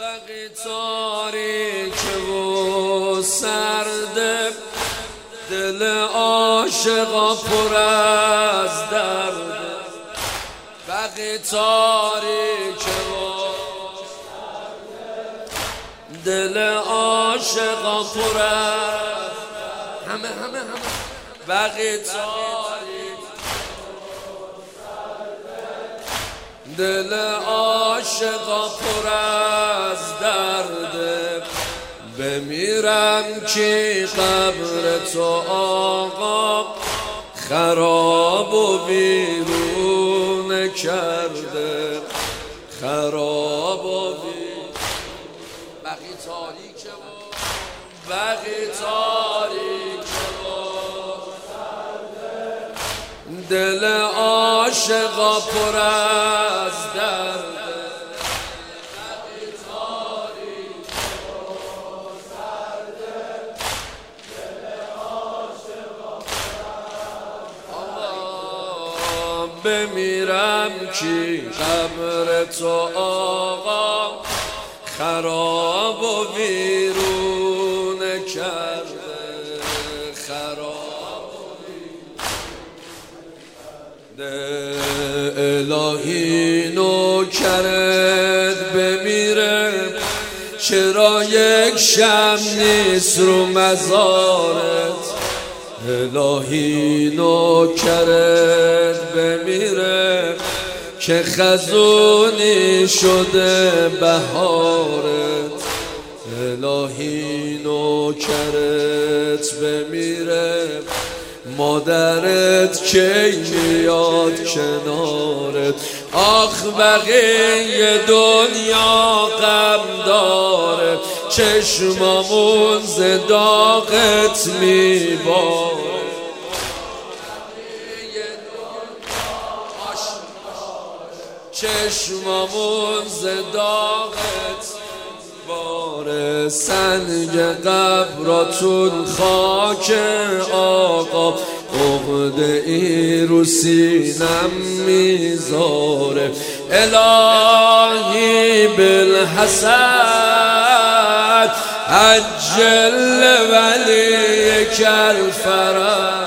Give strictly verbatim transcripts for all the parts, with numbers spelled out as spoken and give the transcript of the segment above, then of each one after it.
بقی تاریک و سرده، دل عاشقا پر از درده. بقی تاریک و دل عاشقا پر از همه همه همه بقی تاریک دل عاشقا پر از درده. بمیرم که قبر تو آقا خراب و ویرون کرده، خراب و ویرون. بقی تاریک و بقی تاریک و دل عاشقا پر از درده. بمیرم که قبر تو آقا خراب و ویرون کرده، خراب و ویرون. الهی نوکرت بمیره، چرا یک شب نیست رو مزارت. الهی نوکرت بمیره که خزونی شده بهارت. الهی نوکرت بمیره، مادرت کی میاد کنارت. آخ بقیه دنیا غم داره، چشمامون ز داغت میباره. چشمامون ز داغت باره. سنگ قبراتون خاک آقا، عقده ای رو سینم میذاره. الهی بالحسن عجل ولی کالفرج.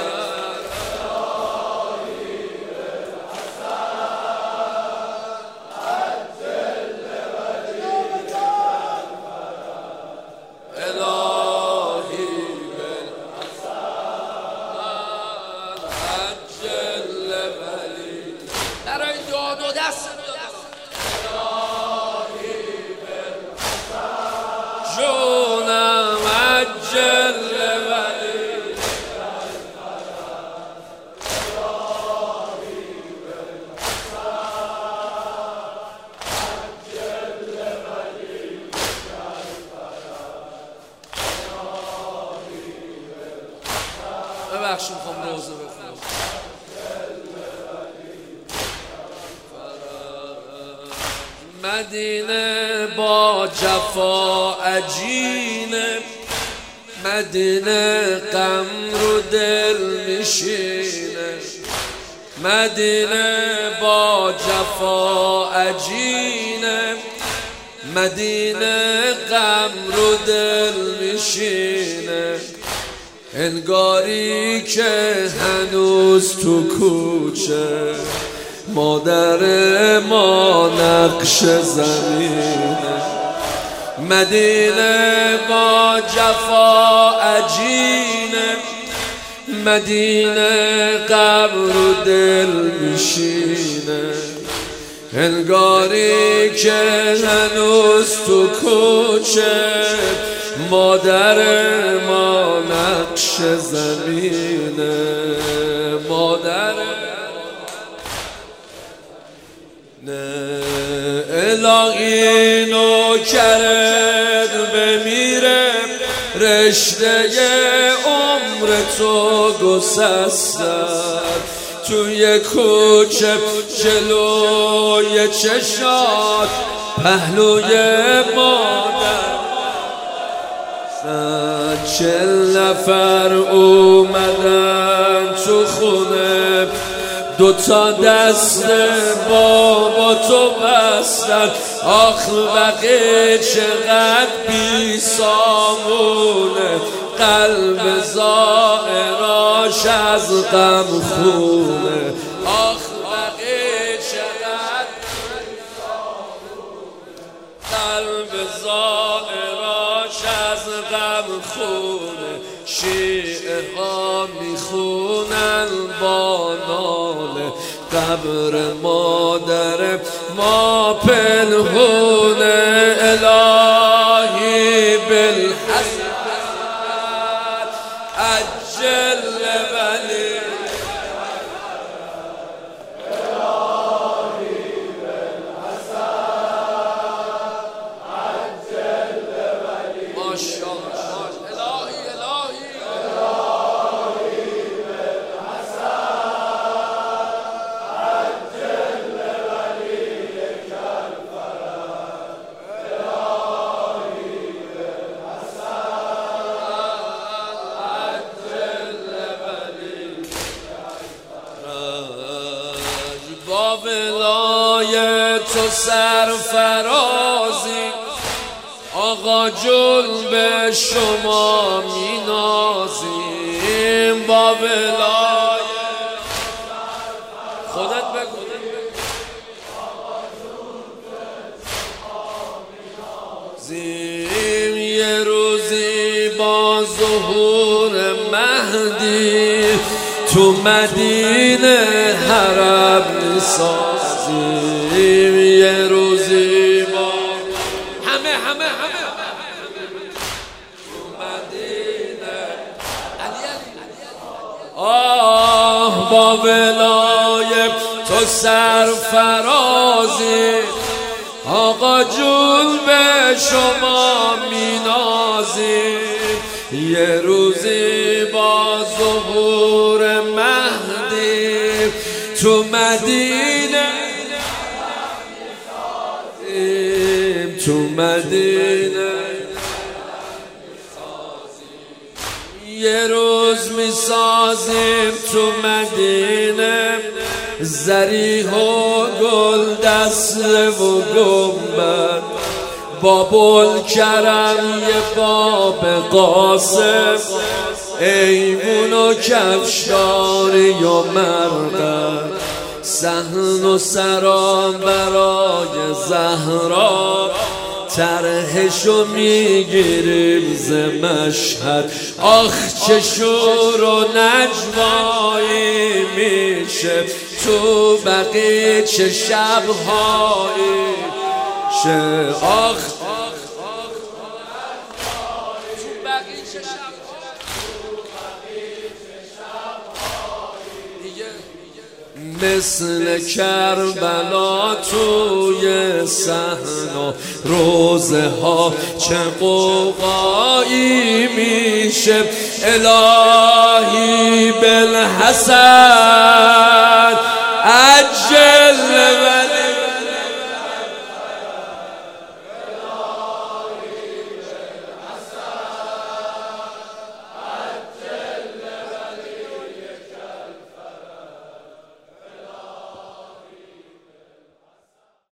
جونم عجل ولی ببخشیم خواهم روزه بخونم. مدینه با جفا عجینه، مدینه غم رو دل میشینه. مدینه با جفا عجینه، مدینه غم رو دل میشینه. انگاری که هنوز تو کوچه مادر ما نقش زمینه. مدینه با جفا عجینه، مدینه قبر و دل میشینه. انگاری که هنوز تو کوچه مادر ما نقش زمینه. مادر نه الهی نوکرت بمیره، رشته عمر تو گسستن. توی کوچه جلوی چشات پهلوی مادر چل نفر اومدن تو خونه، دوتا دست بابا تو بستن. آخ بقیه چقدر بی سامونه، قلب زائراش از غم خونه. آخ بقیه چقدر بی سامونه، قلب زائراش از غم خونه. شیعه ها میخونن با ناله، قبر مادر ما پنهونه. الهی بالحسنات عجل ولی، الهی بالحسنات عجل ولی. ماشاءالله الهی الهی الهی با ولایت و سرفرازی آقا جل به شما می نازیم. با ولایت خودت بگو زیم. یه روزی با ظهور مهدی تو مدینه حرم میسازیم. یه روزی با همه همه همه تو مدینه آه با ولایت تو سرفرازی آقا جون به شما مینازیم. یه روزی با ظهور مهدی تو مدینه تو مدینه یه روز میسازیم تو مدینه، زریح و گل دسته و گنبد، بابل کرم یه باب قاسم، ایمون و کفشاری و مرقد، صحن و سرا برای زهرا، طرحشو میگیریم ز مشهد. آخ چه شور و نجوایی میشه تو بقیه، چه شبهایی شه. آخ مثل کربلا توی صحن و روزه ها چه قوقایی میشه. الهی بالحسن